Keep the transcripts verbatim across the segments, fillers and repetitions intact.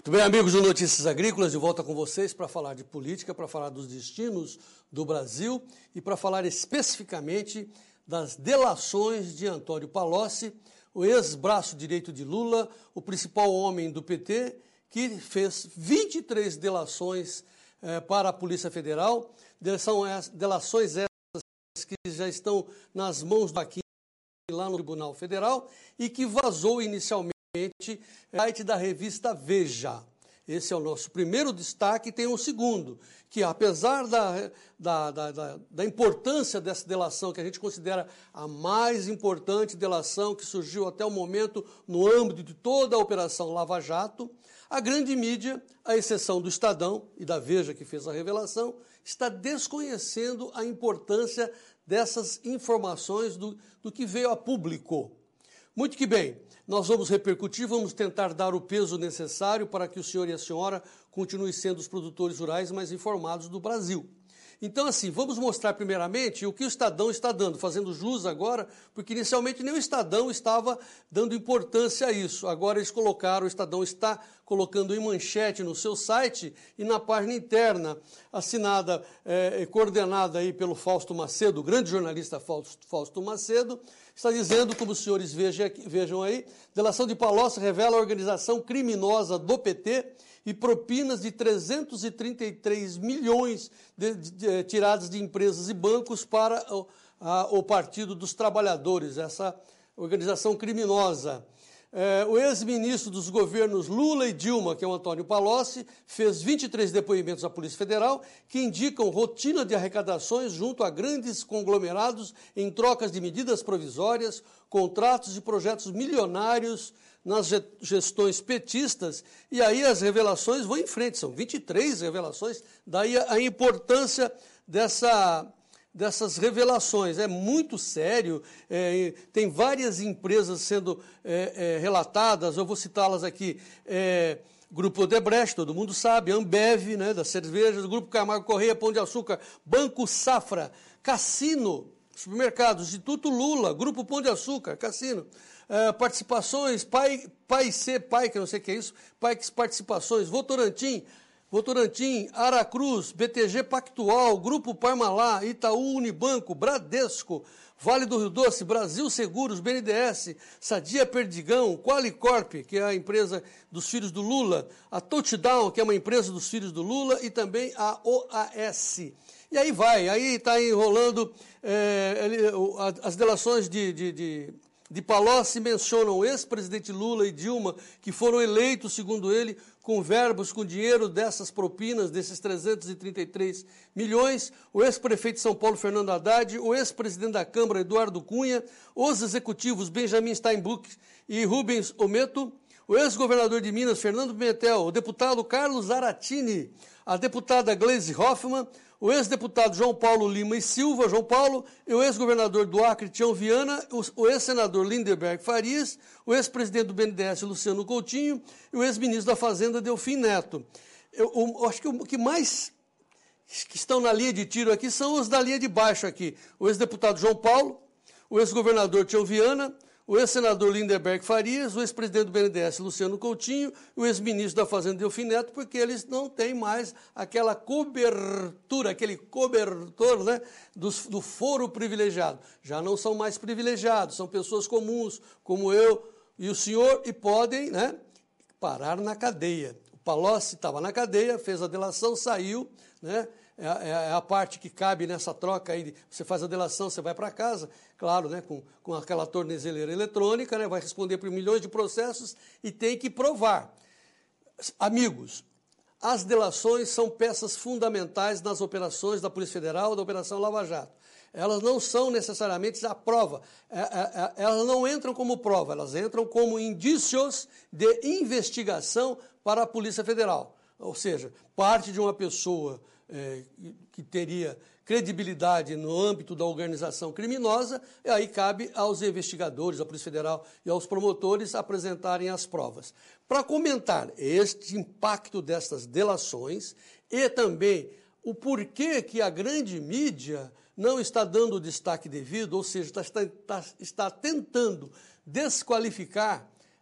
Muito bem, amigos do Notícias Agrícolas, de volta com vocês para falar de política, para falar dos destinos do Brasil e para falar especificamente das delações de Antônio Palocci, o ex-braço direito de Lula, o principal homem do P T, que fez vinte e três delações eh, para a Polícia Federal. São delações essas que já estão nas mãos do Aquim lá no Tribunal Federal e que vazou inicialmente no site da revista Veja. Esse é o nosso primeiro destaque. Tem um segundo, que apesar da, da, da, da, da importância dessa delação, que a gente considera a mais importante delação que surgiu até o momento no âmbito de toda a Operação Lava Jato, a grande mídia, à exceção do Estadão e da Veja, que fez a revelação, está desconhecendo a importância dessas informações do, do que veio a público. Muito que bem, nós vamos repercutir, vamos tentar dar o peso necessário para que o senhor e a senhora continuem sendo os produtores rurais mais informados do Brasil. Então, assim, vamos mostrar primeiramente o que o Estadão está dando, fazendo jus agora, porque inicialmente nem o Estadão estava dando importância a isso. Agora eles colocaram, o Estadão está colocando em manchete no seu site e na página interna, assinada, é, coordenada aí pelo Fausto Macedo, o grande jornalista Fausto, Fausto Macedo, está dizendo, como os senhores vejam, vejam aí, delação de Palocci revela a organização criminosa do P T e propinas de trezentos e trinta e três milhões de, de, de, tiradas de empresas e bancos para o, a, o Partido dos Trabalhadores, essa organização criminosa. É, o ex-ministro dos governos Lula e Dilma, que é o Antônio Palocci, fez vinte e três depoimentos à Polícia Federal que indicam rotina de arrecadações junto a grandes conglomerados em trocas de medidas provisórias, contratos e projetos milionários nas gestões petistas, e aí as revelações vão em frente, são vinte e três revelações, daí a importância dessa, dessas revelações. É muito sério, é, tem várias empresas sendo é, é, relatadas, eu vou citá-las aqui, é, Grupo Odebrecht, todo mundo sabe, Ambev, né, das cervejas, Grupo Camargo Correia, Pão de Açúcar, Banco Safra, Cassino, supermercados, Instituto Lula, Grupo Pão de Açúcar, Cassino, Uh, participações, Pai, Pai C, Pai, que eu não sei o que é isso, Pai Participações, Votorantim, Votorantim, Aracruz, B T G Pactual, Grupo Parmalá, Itaú Unibanco, Bradesco, Vale do Rio Doce, Brasil Seguros, B N D E S, Sadia Perdigão, Qualicorp, que é a empresa dos filhos do Lula, a Touchdown, que é uma empresa dos filhos do Lula, e também a O A S. E aí vai, aí está enrolando é, as delações de... de, de De Palocci mencionam o ex-presidente Lula e Dilma, que foram eleitos, segundo ele, com verbos, com dinheiro dessas propinas, desses trezentos e trinta e três milhões, o ex-prefeito de São Paulo, Fernando Haddad, o ex-presidente da Câmara, Eduardo Cunha, os executivos Benjamin Steinbuch e Rubens Ometo, o ex-governador de Minas, Fernando Pimentel, o deputado Carlos Zaratini, a deputada Gleisi Hoffmann, o ex-deputado João Paulo Lima e Silva, João Paulo, e o ex-governador do Acre, Tião Viana, o ex-senador Lindenberg Farias, o ex-presidente do B N D E S, Luciano Coutinho, e o ex-ministro da Fazenda, Delfim Neto. Eu, eu acho que o que mais que estão na linha de tiro aqui são os da linha de baixo aqui. O ex-deputado João Paulo, o ex-governador Tião Viana, o ex-senador Lindenberg Farias, o ex-presidente do B N D E S, Luciano Coutinho, e o ex-ministro da Fazenda, Delfim Neto, porque eles não têm mais aquela cobertura, aquele cobertor, né, do, do foro privilegiado. Já não são mais privilegiados, são pessoas comuns, como eu e o senhor, e podem, né, parar na cadeia. O Palocci estava na cadeia, fez a delação, saiu, né? É a, é a parte que cabe nessa troca aí, você faz a delação, você vai para casa, claro, né, com, com aquela tornezeleira eletrônica, né, vai responder por milhões de processos e tem que provar. Amigos, as delações são peças fundamentais nas operações da Polícia Federal, da Operação Lava Jato. Elas não são necessariamente a prova, é, é, elas não entram como prova, elas entram como indícios de investigação para a Polícia Federal. Ou seja, parte de uma pessoa É, que teria credibilidade no âmbito da organização criminosa, e aí cabe aos investigadores, à Polícia Federal e aos promotores apresentarem as provas. Para comentar este impacto destas delações e também o porquê que a grande mídia não está dando o destaque devido, ou seja, está, está, está tentando desqualificar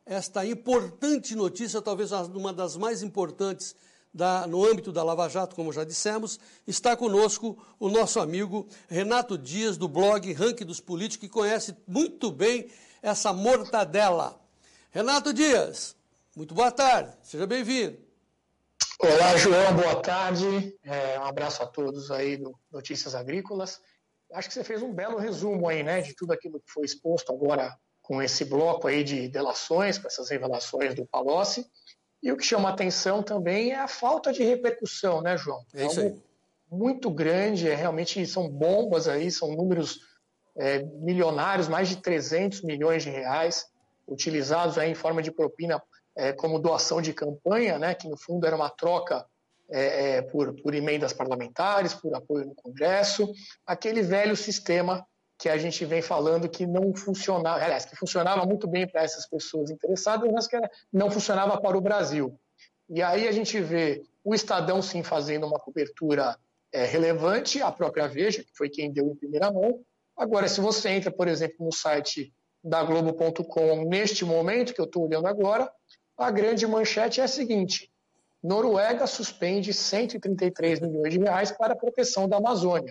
esta importante notícia, talvez uma das mais importantes da, no âmbito da Lava Jato, como já dissemos. Está conosco o nosso amigo Renato Dias, do blog Ranking dos Políticos, que conhece muito bem essa mortadela. Renato Dias, muito boa tarde, seja bem-vindo. Olá, João, boa tarde. É, um abraço a todos aí do Notícias Agrícolas. Acho que você fez um belo resumo aí, né, de tudo aquilo que foi exposto agora com esse bloco aí de delações, com essas revelações do Palocci. E o que chama atenção também é a falta de repercussão, né, João? É isso aí. Muito grande, é, realmente são bombas aí, são números é, milionários, mais de trezentos milhões de reais, utilizados aí em forma de propina é, como doação de campanha, né, que no fundo era uma troca é, é, por, por emendas parlamentares, por apoio no Congresso, aquele velho sistema que a gente vem falando que não funcionava, aliás, que funcionava muito bem para essas pessoas interessadas, mas que não funcionava para o Brasil. E aí a gente vê o Estadão, sim, fazendo uma cobertura é, relevante, a própria Veja, que foi quem deu em primeira mão. Agora, se você entra, por exemplo, no site da Globo ponto com, neste momento, que eu estou olhando agora, a grande manchete é a seguinte: Noruega suspende cento e trinta e três milhões de reais para a proteção da Amazônia.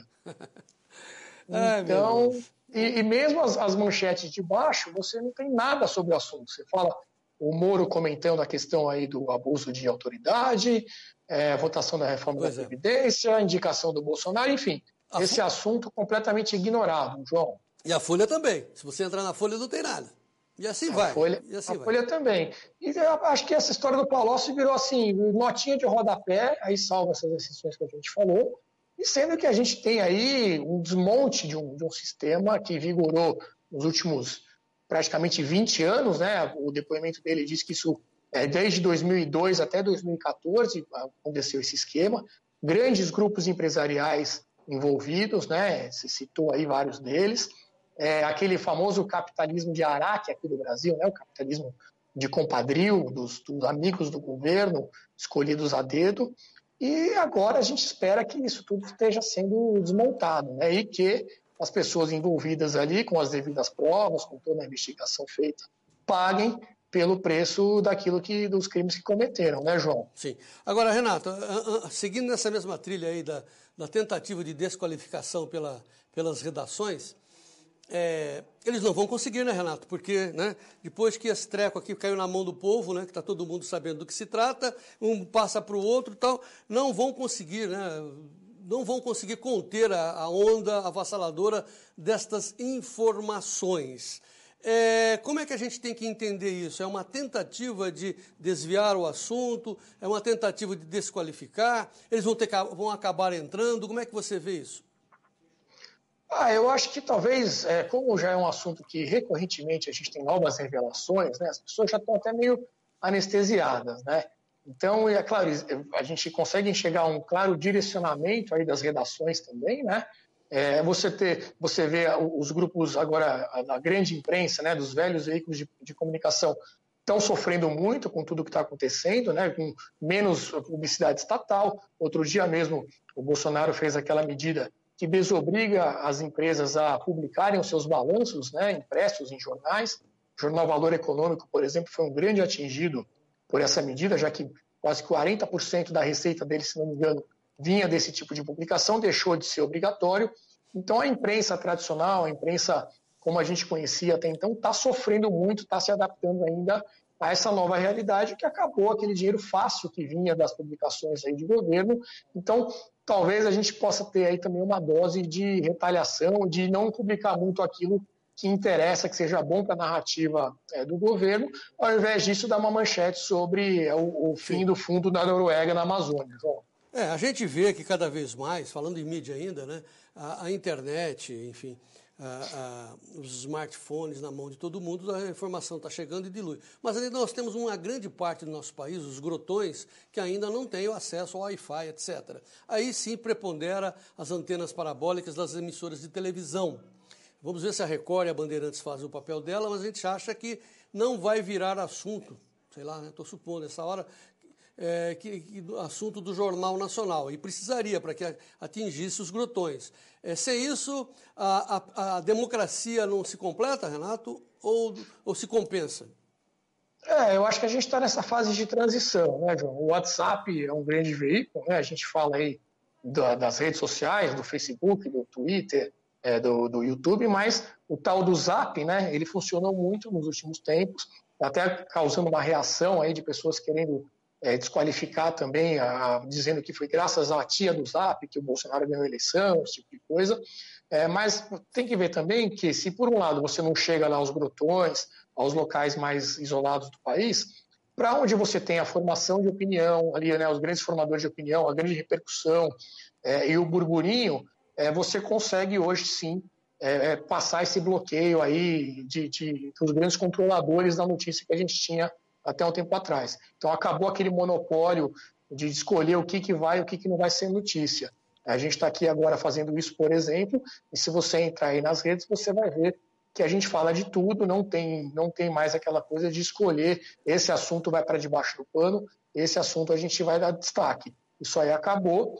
Então, e, e mesmo as, as manchetes de baixo, você não tem nada sobre o assunto. Você fala o Moro comentando a questão aí do abuso de autoridade, é, votação da reforma pois da Previdência, é. indicação do Bolsonaro, enfim, a esse Fo... assunto completamente ignorado, João. E a Folha também. Se você entrar na Folha, não tem nada. E assim a vai. Folha, e assim a vai. Folha também. E eu acho que essa história do Palocci virou assim, notinha de rodapé, aí salva essas exceções que a gente falou, e sendo que a gente tem aí um desmonte de um, de um sistema que vigorou nos últimos praticamente vinte anos, né? O depoimento dele diz que isso é desde dois mil e dois até dois mil e catorze aconteceu esse esquema, grandes grupos empresariais envolvidos, né? Você citou aí vários deles, é, aquele famoso capitalismo de Araque aqui do Brasil, né? O capitalismo de compadrio, dos, dos amigos do governo, escolhidos a dedo. E agora a gente espera que isso tudo esteja sendo desmontado, né? E que as pessoas envolvidas ali, com as devidas provas, com toda a investigação feita, paguem pelo preço daquilo que, dos crimes que cometeram, né, João? Sim. Agora, Renato, seguindo nessa mesma trilha aí da, da tentativa de desqualificação pela, pelas redações, É, eles não vão conseguir, né, Renato? Porque, né, depois que esse treco aqui caiu na mão do povo, né, que está todo mundo sabendo do que se trata, um passa para o outro e tal, não vão conseguir, né, não vão conseguir conter a, a onda avassaladora destas informações. É, como é que a gente tem que entender isso? É uma tentativa de desviar o assunto? É uma tentativa de desqualificar? Eles vão, ter, vão acabar entrando? Como é que você vê isso? Ah, eu acho que talvez, é, como já é um assunto que recorrentemente a gente tem novas revelações, né, as pessoas já estão até meio anestesiadas, né? Então, é claro, a gente consegue enxergar um claro direcionamento aí das redações também, né? É, você, ter, você vê os grupos agora, a grande imprensa, né, dos velhos veículos de, de comunicação, estão sofrendo muito com tudo que está acontecendo, né, com menos publicidade estatal. Outro dia mesmo, o Bolsonaro fez aquela medida que desobriga as empresas a publicarem os seus balanços, né, impressos em jornais. O jornal Valor Econômico, por exemplo, foi um grande atingido por essa medida, já que quase quarenta por cento da receita dele, se não me engano, vinha desse tipo de publicação, deixou de ser obrigatório. Então, a imprensa tradicional, a imprensa como a gente conhecia até então, está sofrendo muito, está se adaptando ainda a essa nova realidade que acabou aquele dinheiro fácil que vinha das publicações aí de governo. Então, talvez a gente possa ter aí também uma dose de retaliação, de não publicar muito aquilo que interessa, que seja bom para a narrativa é, do governo, ao invés disso dar uma manchete sobre o, o fim do fundo da Noruega na Amazônia. João. É, a gente vê que cada vez mais, falando em mídia ainda, né, a, a internet, enfim, a, a, os smartphones na mão de todo mundo, a informação está chegando e dilui. Mas ainda nós temos uma grande parte do nosso país, os grotões, que ainda não têm o acesso ao Wi-Fi, etcétera. Aí sim prepondera as antenas parabólicas das emissoras de televisão. Vamos ver se a Record e a Bandeirantes fazem o papel dela, mas a gente acha que não vai virar assunto, sei lá, estou né, supondo nessa hora, é, que, que assunto do Jornal Nacional, e precisaria para que atingisse os grotões. É, sem isso, a, a, a democracia não se completa, Renato, ou, ou se compensa? É, eu acho que a gente está nessa fase de transição, né, João? O WhatsApp é um grande veículo, né? A gente fala aí da, das redes sociais, do Facebook, do Twitter, é, do, do YouTube, mas o tal do Zap, né? Ele funcionou muito nos últimos tempos, até causando uma reação aí de pessoas querendo é, desqualificar também, a, dizendo que foi graças à tia do Zap que o Bolsonaro ganhou a eleição, esse tipo de coisa. É, mas tem que ver também que se por um lado você não chega lá aos grotões, aos locais mais isolados do país, para onde você tem a formação de opinião, ali, né, os grandes formadores de opinião, a grande repercussão é, e o burburinho, é, você consegue hoje sim é, passar esse bloqueio aí de, de, dos grandes controladores da notícia que a gente tinha até um tempo atrás. Então acabou aquele monopólio de escolher o que, que vai e o que, que não vai ser notícia. A gente está aqui agora fazendo isso, por exemplo, e se você entrar aí nas redes, você vai ver que a gente fala de tudo, não tem, não tem mais aquela coisa de escolher, esse assunto vai para debaixo do pano, esse assunto a gente vai dar destaque. Isso aí acabou,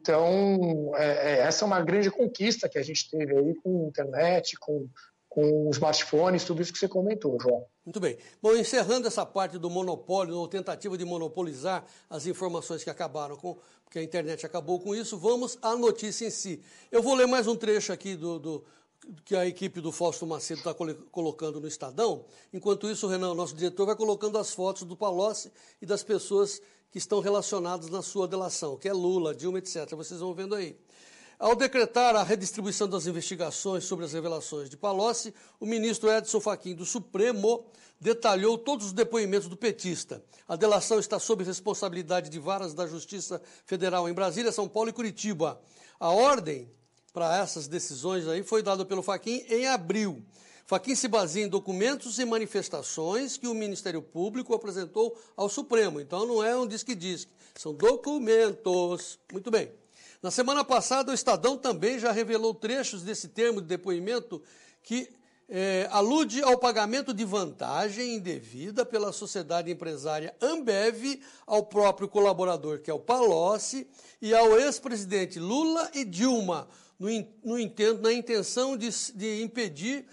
então é, é, essa é uma grande conquista que a gente teve aí com a internet, com, com os smartphones, tudo isso que você comentou, João. Muito bem. Bom, encerrando essa parte do monopólio, ou tentativa de monopolizar as informações que acabaram com, porque a internet acabou com isso, vamos à notícia em si. Eu vou ler mais um trecho aqui do, do que a equipe do Fausto Macedo está colocando no Estadão. Enquanto isso, o Renan, nosso diretor, vai colocando as fotos do Palocci e das pessoas que estão relacionadas na sua delação, que é Lula, Dilma, etcétera. Vocês vão vendo aí. Ao decretar a redistribuição das investigações sobre as revelações de Palocci, o ministro Edson Fachin do Supremo detalhou todos os depoimentos do petista. A delação está sob responsabilidade de varas da Justiça Federal em Brasília, São Paulo e Curitiba. A ordem para essas decisões aí foi dada pelo Fachin em abril. Fachin se baseia em documentos e manifestações que o Ministério Público apresentou ao Supremo. Então não é um disque-disque, são documentos. Muito bem. Na semana passada, o Estadão também já revelou trechos desse termo de depoimento que é, alude ao pagamento de vantagem indevida pela sociedade empresária Ambev ao próprio colaborador, que é o Palocci, e ao ex-presidente Lula e Dilma, no, no intento, na intenção de, de impedir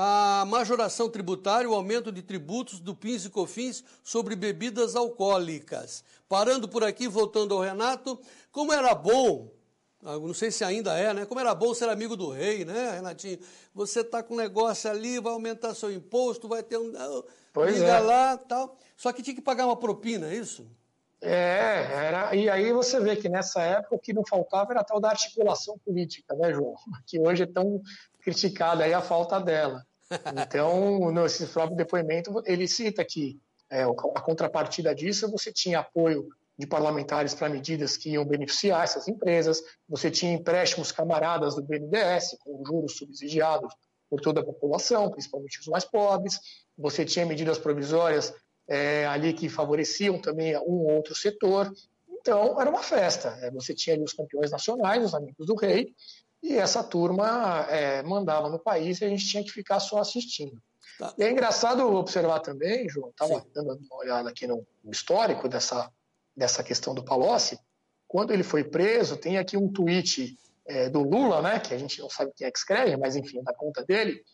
a majoração tributária, o aumento de tributos do PIS e COFINS sobre bebidas alcoólicas. Parando por aqui, voltando ao Renato, como era bom, não sei se ainda é, né? Como era bom ser amigo do rei, né, Renatinho? Você está com um negócio ali, vai aumentar seu imposto, vai ter um... Pois liga é. lá, tal. Só que tinha que pagar uma propina, é isso? É, era, e aí você vê que nessa época o que não faltava era a tal da articulação política, né, João? Que hoje é tão criticada aí a falta dela. Então, nesse próprio depoimento, ele cita que é, a contrapartida disso, você tinha apoio de parlamentares para medidas que iam beneficiar essas empresas, você tinha empréstimos camaradas do B N D E S, com juros subsidiados por toda a população, principalmente os mais pobres, você tinha medidas provisórias É, ali que favoreciam também um ou outro setor. Então, era uma festa. É, você tinha ali os campeões nacionais, os amigos do rei, e essa turma é, mandava no país e a gente tinha que ficar só assistindo. Tá. E é engraçado observar também, João, estava dando uma olhada aqui no histórico dessa, dessa questão do Palocci, quando ele foi preso, tem aqui um tweet é, do Lula, né, que a gente não sabe quem é que escreve, mas enfim, é da conta dele,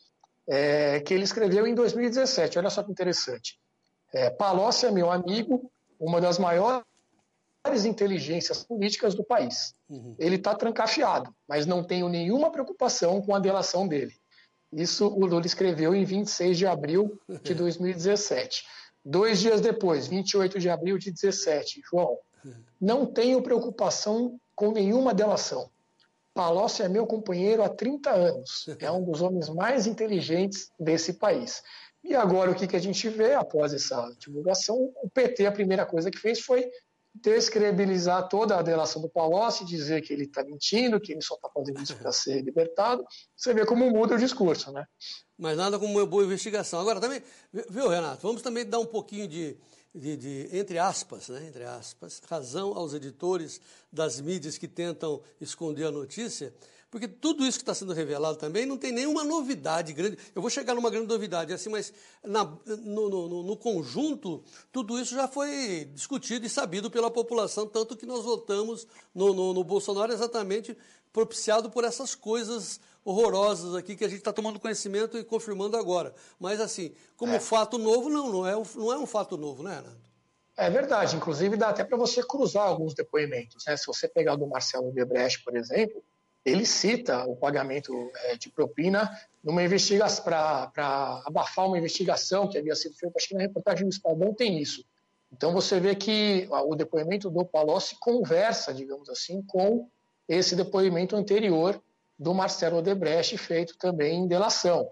é, que ele escreveu em dois mil e dezessete. Olha só que interessante. É, Palocci é meu amigo, uma das maiores inteligências políticas do país. Uhum. Ele está trancafiado, mas não tenho nenhuma preocupação com a delação dele. Isso o Lula escreveu em vinte e seis de abril de dois mil e dezessete. Dois dias depois, vinte e oito de abril de dezessete, João, não tenho preocupação com nenhuma delação. Palocci é meu companheiro há trinta anos. É um dos homens mais inteligentes desse país. E agora o que, que a gente vê após essa divulgação? O P T, a primeira coisa que fez foi descredibilizar toda a delação do Palocci, dizer que ele está mentindo, que ele só está fazendo isso para ser libertado. Você vê como muda o discurso, né? Mas nada como uma boa investigação. Agora também, viu, Renato, vamos também dar um pouquinho de, de, de entre aspas, né, entre aspas, razão aos editores das mídias que tentam esconder a notícia, porque tudo isso que está sendo revelado também não tem nenhuma novidade grande. Eu vou chegar numa grande novidade, assim, mas na, no, no, no conjunto, tudo isso já foi discutido e sabido pela população, tanto que nós votamos no, no, no Bolsonaro exatamente propiciado por essas coisas horrorosas aqui que a gente está tomando conhecimento e confirmando agora. Mas, assim, como é. fato novo, não, não é, um, não é um fato novo, né, Renato? É verdade. Inclusive, dá até para você cruzar alguns depoimentos, né? Se você pegar o do Marcelo Odebrecht, por exemplo, ele cita o pagamento é, de propina numa investigação para abafar uma investigação que havia sido feita. Acho que na reportagem do Estadão tem isso. Então, você vê que o depoimento do Palocci conversa, digamos assim, com esse depoimento anterior do Marcelo Odebrecht, feito também em delação.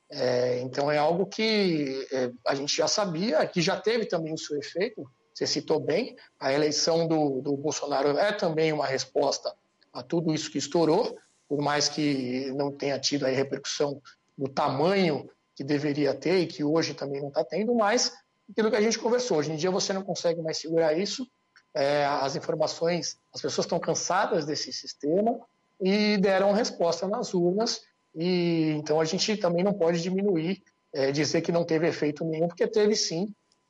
É, então, é algo que é, a gente já sabia, que já teve também o seu efeito, você citou bem, a eleição do, do Bolsonaro é também uma resposta a tudo isso que estourou, por mais que não tenha tido a repercussão do tamanho que deveria ter e que hoje também não está tendo, mas aquilo que a gente conversou, hoje em dia você não consegue mais segurar isso, é, as informações, as pessoas estão cansadas desse sistema e deram resposta nas urnas, e então a gente também não pode diminuir, é, dizer que não teve efeito nenhum, porque teve sim,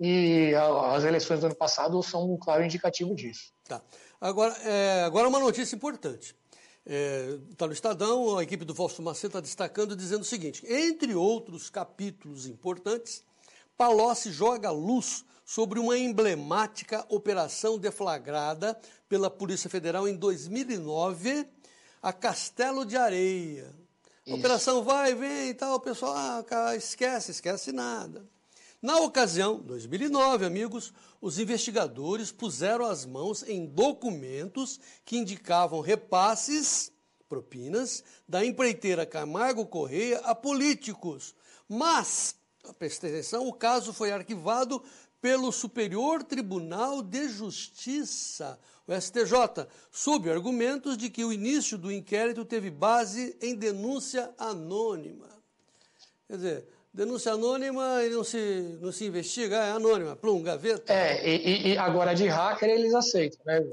e a, as eleições do ano passado são um claro indicativo disso. Tá. Agora, é, agora uma notícia importante. Está é, no Estadão, a equipe do Fausto Macedo está destacando, dizendo o seguinte: entre outros capítulos importantes, Palocci joga luz sobre uma emblemática operação deflagrada pela Polícia Federal em dois mil e nove, a Castelo de Areia. A operação vai, vem e tal, o pessoal ah, cara, esquece, esquece nada. Na ocasião, dois mil e nove, amigos, os investigadores puseram as mãos em documentos que indicavam repasses, propinas, da empreiteira Camargo Correia a políticos. Mas, presta atenção, o caso foi arquivado pelo Superior Tribunal de Justiça, o S T J, sob argumentos de que o início do inquérito teve base em denúncia anônima. Quer dizer, denúncia anônima e não se, não se investiga, é anônima, plum, gaveta. É, e, e agora de hacker eles aceitam, né?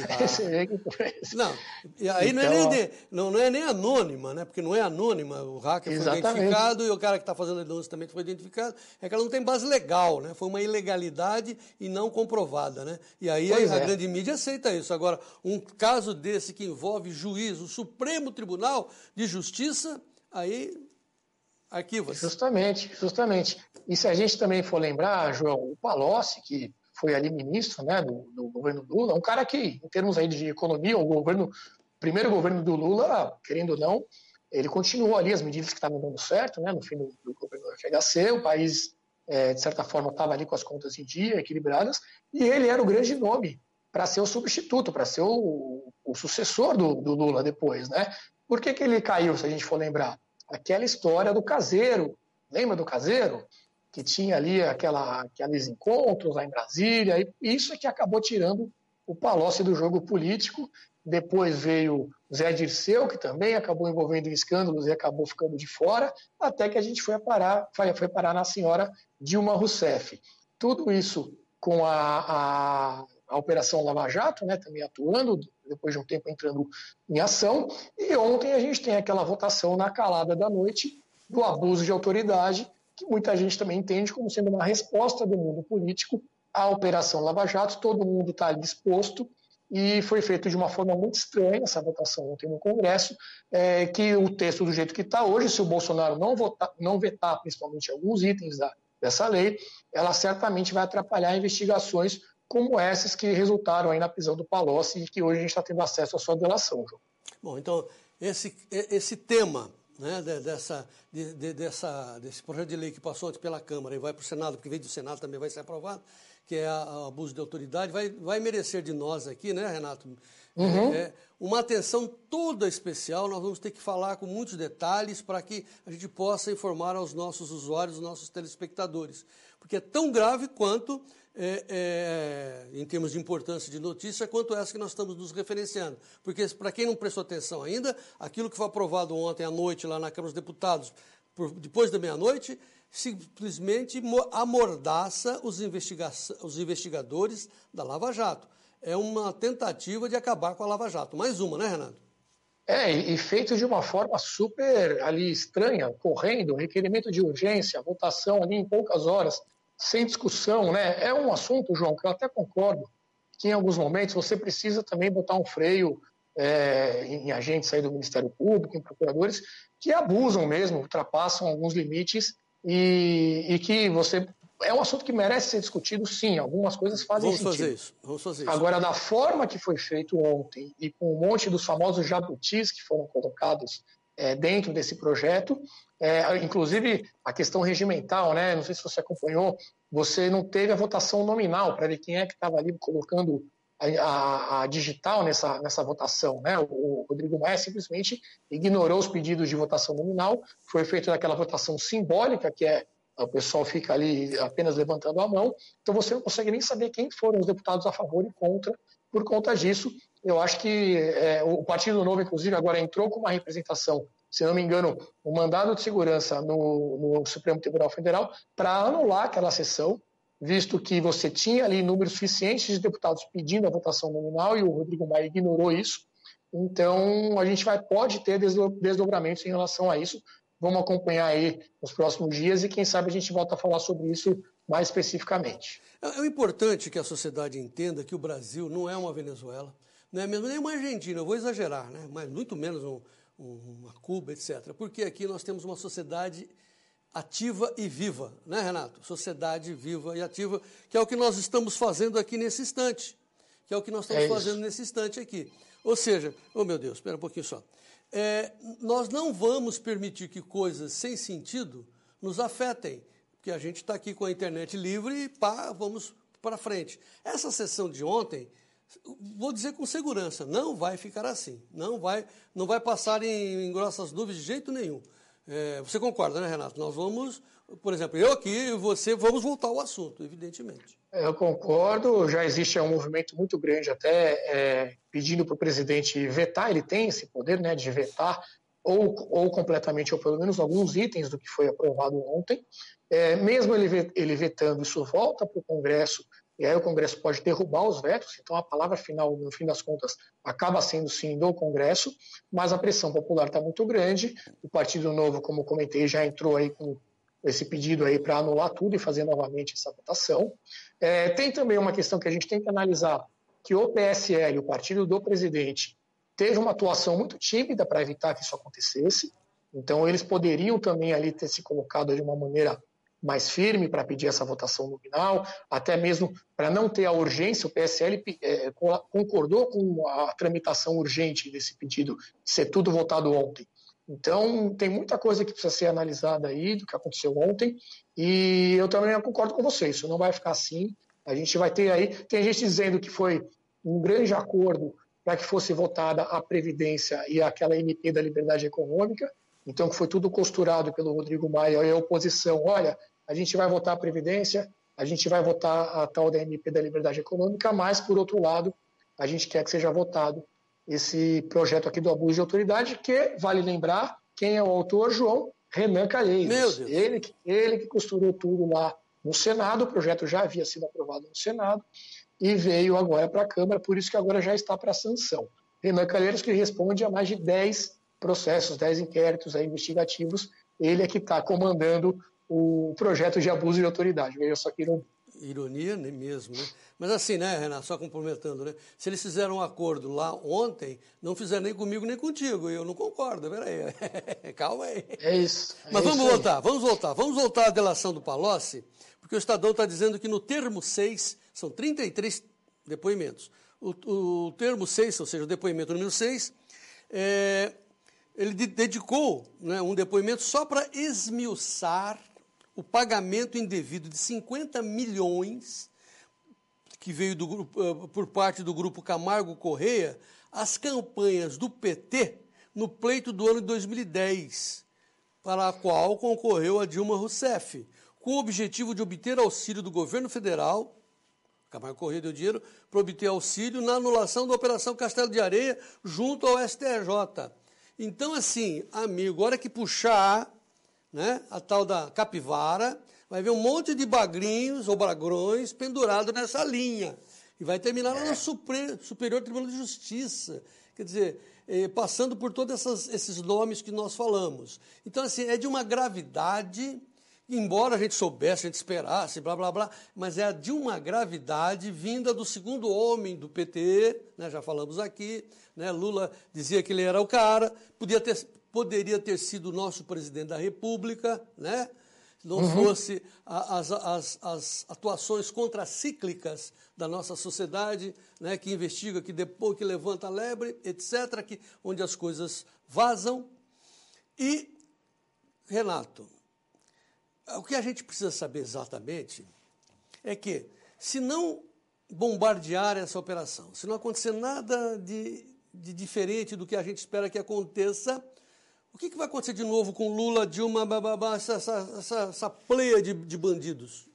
Não, e aí então, não, é nem, não, não é nem anônima, né? Porque não é anônima, o hacker exatamente. Foi identificado e o cara que está fazendo a denúncia também foi identificado, é que ela não tem base legal, né? Foi uma ilegalidade e não comprovada, né? E aí a, a grande mídia aceita isso. Agora, um caso desse que envolve juiz, o Supremo Tribunal de Justiça, aí arquiva-se. Justamente, justamente. E se a gente também for lembrar, João, o Palocci, que foi ali ministro, né, do, do governo Lula, um cara que, em termos aí de economia, o governo, primeiro governo do Lula, querendo ou não, ele continuou ali as medidas que estavam dando certo, né, no fim do, do governo do F H C, o país, é, de certa forma, estava ali com as contas em dia, equilibradas, e ele era o grande nome para ser o substituto, para ser o, o sucessor do, do Lula depois, né? Por que que ele caiu, se a gente for lembrar? Aquela história do caseiro, lembra do caseiro? Que tinha ali aquela, aqueles encontros lá em Brasília, e isso é que acabou tirando o Palocci do jogo político. Depois veio Zé Dirceu, que também acabou envolvendo em escândalos e acabou ficando de fora, até que a gente foi parar, foi, foi parar na senhora Dilma Rousseff. Tudo isso com a, a, a Operação Lava Jato, né, também atuando, depois de um tempo entrando em ação, e ontem a gente tem aquela votação na calada da noite do abuso de autoridade, que muita gente também entende como sendo uma resposta do mundo político à Operação Lava Jato. Todo mundo está disposto e foi feito de uma forma muito estranha essa votação ontem no Congresso, é, que o texto do jeito que está hoje, se o Bolsonaro não, votar, não vetar principalmente alguns itens da, dessa lei, ela certamente vai atrapalhar investigações como essas que resultaram aí na prisão do Palocci e que hoje a gente está tendo acesso à sua delação, João. Bom, então, esse, esse tema... Né, dessa, de, de, dessa, desse projeto de lei que passou antes pela Câmara e vai para o Senado, porque veio do Senado também vai ser aprovado, que é o abuso de autoridade, vai, vai merecer de nós aqui, né, Renato, uhum. é, uma atenção toda especial. Nós vamos ter que falar com muitos detalhes para que a gente possa informar aos nossos usuários, aos nossos telespectadores, porque é tão grave quanto... É, é, em termos de importância de notícia, quanto essa que nós estamos nos referenciando. Porque, para quem não prestou atenção ainda, aquilo que foi aprovado ontem à noite lá na Câmara dos Deputados, por, depois da meia-noite, simplesmente amordaça os, investiga os investigadores da Lava Jato. É uma tentativa de acabar com a Lava Jato. Mais uma, né, Renato? É, e feito de uma forma super ali estranha, correndo, requerimento de urgência, votação ali em poucas horas, sem discussão, né? É um assunto, João, que eu até concordo que em alguns momentos você precisa também botar um freio é, em agentes aí do Ministério Público, em procuradores, que abusam mesmo, ultrapassam alguns limites e, e que você... É um assunto que merece ser discutido, sim, algumas coisas fazem vamos sentido. Fazer isso, vamos fazer isso. Agora, da forma que foi feito ontem e com um monte dos famosos jabutis que foram colocados é, dentro desse projeto, é, inclusive a questão regimental, né? Não sei se você acompanhou, você não teve a votação nominal para ver quem é que estava ali colocando a, a, a digital nessa, nessa votação, né? O, o Rodrigo Maia simplesmente ignorou os pedidos de votação nominal, foi feita aquela votação simbólica, que é o pessoal fica ali apenas levantando a mão, então você não consegue nem saber quem foram os deputados a favor e contra por conta disso. Eu acho que é, o Partido Novo, inclusive, agora entrou com uma representação, se não me engano, um mandado de segurança no, no Supremo Tribunal Federal para anular aquela sessão, visto que você tinha ali números suficientes de deputados pedindo a votação nominal e o Rodrigo Maia ignorou isso. Então, a gente vai, pode ter desdobramentos em relação a isso. Vamos acompanhar aí nos próximos dias e quem sabe a gente volta a falar sobre isso mais especificamente. É, é importante que a sociedade entenda que o Brasil não é uma Venezuela, não é mesmo nem uma Argentina, eu vou exagerar, né? Mas muito menos um, um, uma Cuba, etcétera. Porque aqui nós temos uma sociedade ativa e viva, né, Renato? Sociedade viva e ativa, que é o que nós estamos fazendo aqui nesse instante, que é o que nós estamos é fazendo nesse instante aqui. Ou seja, oh meu Deus, espera um pouquinho só. É, nós não vamos permitir que coisas sem sentido nos afetem, porque a gente está aqui com a internet livre e pá, vamos para frente. Essa sessão de ontem, vou dizer com segurança, não vai ficar assim, não vai, não vai passar em, em grossas nuvens de jeito nenhum. É, você concorda, né, Renato? Nós vamos, por exemplo, eu aqui e você, vamos voltar ao assunto, evidentemente. Eu concordo, já existe um movimento muito grande até é, pedindo para o presidente vetar, ele tem esse poder, né, de vetar ou, ou completamente ou pelo menos alguns itens do que foi aprovado ontem. É, mesmo ele, ele vetando, isso volta para o Congresso e aí o Congresso pode derrubar os vetos, então a palavra final, no fim das contas, acaba sendo sim do Congresso, mas a pressão popular está muito grande, o Partido Novo, como comentei, já entrou aí com esse pedido aí para anular tudo e fazer novamente essa votação. É, tem também uma questão que a gente tem que analisar, que o P S L, o partido do presidente, teve uma atuação muito tímida para evitar que isso acontecesse, então eles poderiam também ali ter se colocado de uma maneira mais firme para pedir essa votação nominal, até mesmo para não ter a urgência, o P S L é, concordou com a tramitação urgente desse pedido, de ser tudo votado ontem. Então, tem muita coisa que precisa ser analisada aí do que aconteceu ontem e eu também concordo com você, isso não vai ficar assim. A gente vai ter aí, tem gente dizendo que foi um grande acordo para que fosse votada a Previdência e aquela M P da Liberdade Econômica, então que foi tudo costurado pelo Rodrigo Maia e a oposição, olha, a gente vai votar a Previdência, a gente vai votar a tal da M P da Liberdade Econômica, mas, por outro lado, a gente quer que seja votado esse projeto aqui do abuso de autoridade, que, vale lembrar, quem é o autor, João Renan Calheiros. Meu Deus. Ele, ele que costurou tudo lá no Senado, o projeto já havia sido aprovado no Senado e veio agora para a Câmara, por isso que agora já está para sanção. Renan Calheiros que responde a mais de dez processos, dez inquéritos aí, investigativos, ele é que está comandando o projeto de abuso de autoridade. Veja só que ironia. Ironia mesmo, né? Mas assim, né, Renato, só complementando, né? Se eles fizeram um acordo lá ontem, não fizeram nem comigo nem contigo, e eu não concordo, peraí, calma aí. É isso. É Mas vamos isso voltar, aí. vamos voltar, vamos voltar à delação do Palocci, porque o Estadão está dizendo que no termo seis, são trinta e três depoimentos, o, o termo seis, ou seja, o depoimento número seis, é, ele de, dedicou, né, um depoimento só para esmiuçar o pagamento indevido de cinquenta milhões que veio do grupo, por parte do grupo Camargo Correia às campanhas do P T no pleito do ano de dois mil e dez, para a qual concorreu a Dilma Rousseff, com o objetivo de obter auxílio do governo federal. Camargo Correia deu dinheiro para obter auxílio na anulação da Operação Castelo de Areia junto ao S T J. Então, assim, amigo, hora que puxar, né, a tal da capivara, vai ver um monte de bagrinhos ou bagrões pendurados nessa linha. E vai terminar lá no Supre- Superior Tribunal de Justiça. Quer dizer, eh, passando por todos essas, esses nomes que nós falamos. Então, assim, é de uma gravidade embora a gente soubesse, a gente esperasse, blá, blá, blá, mas é de uma gravidade vinda do segundo homem do P T, né, já falamos aqui, né, Lula dizia que ele era o cara, podia ter, poderia ter sido o nosso presidente da República, né, não uhum. fosse a, as, as, as atuações contracíclicas da nossa sociedade, né, que investiga, que depois que levanta a lebre, etcétera, que, onde as coisas vazam. E, Renato, o que a gente precisa saber exatamente é que, se não bombardear essa operação, se não acontecer nada de, de diferente do que a gente espera que aconteça, o que, que vai acontecer de novo com Lula, Dilma, bababá, essa, essa, essa, essa pleia de, de bandidos?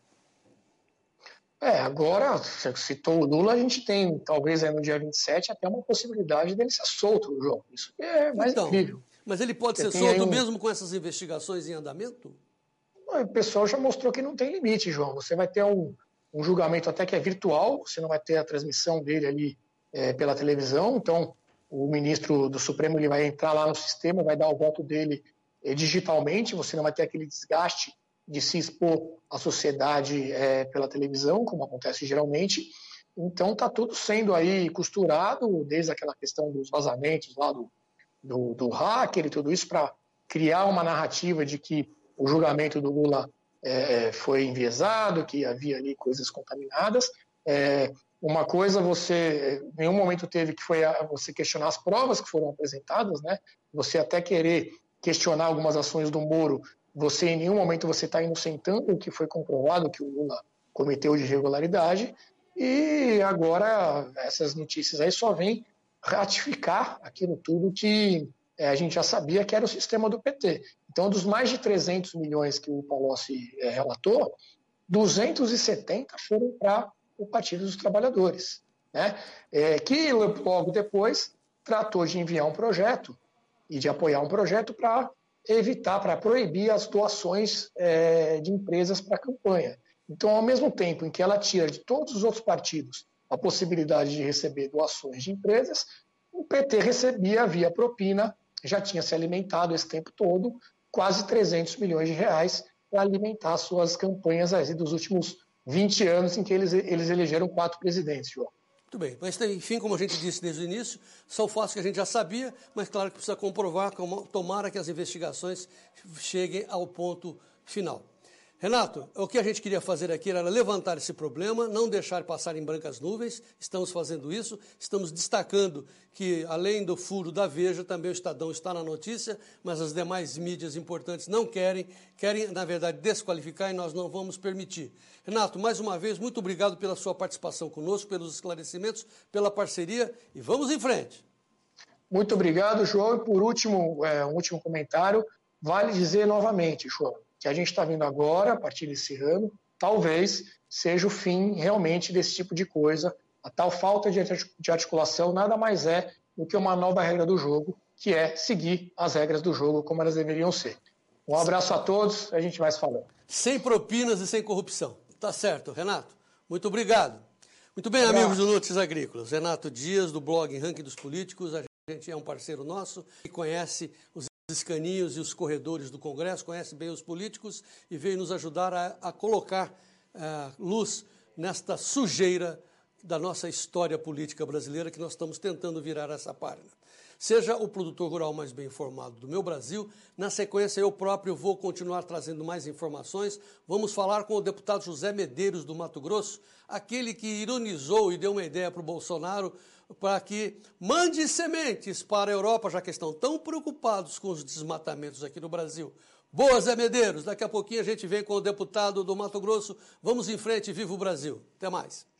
É, agora, você citou o Lula, a gente tem, talvez aí no dia vinte e sete, até uma possibilidade dele ser solto, João. Isso é mais então, incrível. Mas ele pode Porque ser solto um... mesmo com essas investigações em andamento? O pessoal já mostrou que não tem limite, João. Você vai ter um, um julgamento até que é virtual, você não vai ter a transmissão dele ali é, pela televisão, então o ministro do Supremo ele vai entrar lá no sistema, vai dar o voto dele é, digitalmente, você não vai ter aquele desgaste de se expor à sociedade é, pela televisão, como acontece geralmente. Então está tudo sendo aí costurado, desde aquela questão dos vazamentos lá do, do, do hacker e tudo isso, para criar uma narrativa de que o julgamento do Lula é, foi enviesado, que havia ali coisas contaminadas. É, uma coisa você, em nenhum momento teve que foi a, você questionar as provas que foram apresentadas, né? Você até querer questionar algumas ações do Moro, você em nenhum momento você está inocentando o que foi comprovado que o Lula cometeu de irregularidade. E agora essas notícias aí só vêm ratificar aquilo tudo que é, a gente já sabia que era o sistema do P T. Então, dos mais de trezentos milhões que o Palocci é, relatou, duzentos e setenta foram para o Partido dos Trabalhadores, né? É, que logo depois tratou de enviar um projeto e de apoiar um projeto para evitar, para proibir as doações é, de empresas para a campanha. Então, ao mesmo tempo em que ela tira de todos os outros partidos a possibilidade de receber doações de empresas, o P T recebia via propina, já tinha se alimentado esse tempo todo, quase trezentos milhões de reais para alimentar suas campanhas aí dos últimos vinte anos em que eles, eles elegeram quatro presidentes, João. Muito bem, mas enfim, como a gente disse desde o início, são fatos que a gente já sabia, mas claro que precisa comprovar, como, tomara que as investigações cheguem ao ponto final. Renato, o que a gente queria fazer aqui era levantar esse problema, não deixar passar em brancas nuvens, estamos fazendo isso, estamos destacando que, além do furo da Veja, também o Estadão está na notícia, mas as demais mídias importantes não querem, querem, na verdade, desqualificar e nós não vamos permitir. Renato, mais uma vez, muito obrigado pela sua participação conosco, pelos esclarecimentos, pela parceria e vamos em frente. Muito obrigado, João. E por último, é, um último comentário, vale dizer novamente, João, que a gente está vendo agora, a partir desse ano, talvez seja o fim realmente desse tipo de coisa. A tal falta de articulação nada mais é do que uma nova regra do jogo, que é seguir as regras do jogo como elas deveriam ser. Um abraço a todos, a gente vai se falando. Sem propinas e sem corrupção. Tá certo, Renato. Muito obrigado. Muito bem, amigos do Notícias Agrícolas. Renato Dias, do blog Ranking dos Políticos. A gente é um parceiro nosso e conhece os escaninhos e os corredores do Congresso, conhece bem os políticos e veio nos ajudar a, a colocar uh, luz nesta sujeira da nossa história política brasileira que nós estamos tentando virar essa página. Seja o produtor rural mais bem informado do meu Brasil. Na sequência, eu próprio vou continuar trazendo mais informações. Vamos falar com o deputado José Medeiros, do Mato Grosso, aquele que ironizou e deu uma ideia para o Bolsonaro para que mande sementes para a Europa, já que estão tão preocupados com os desmatamentos aqui no Brasil. Boa, Zé Medeiros. Daqui a pouquinho a gente vem com o deputado do Mato Grosso. Vamos em frente, viva o Brasil. Até mais.